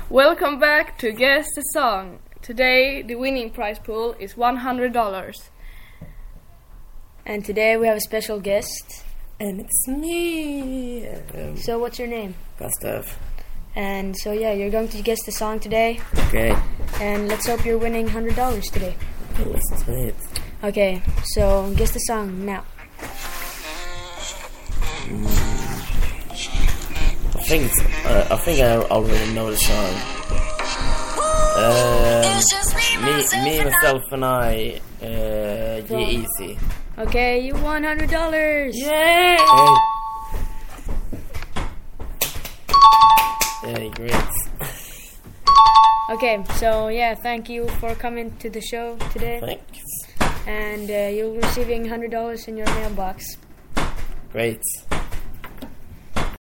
Welcome back to Guess the Song. Today the winning prize pool is $100. And today we have a special guest. And it's me. So what's your name? Gustav. And so you're going to guess the song today. Okay. And let's hope you're winning $100 today. Okay, let's do it. Okay, so guess the song now. I think I already know the song. Me, myself, and I. G-Eazy. Okay, you won $100. Yay! Hey, great. Okay, so thank you for coming to the show today. Thanks. And you're receiving $100 in your mailbox. Great.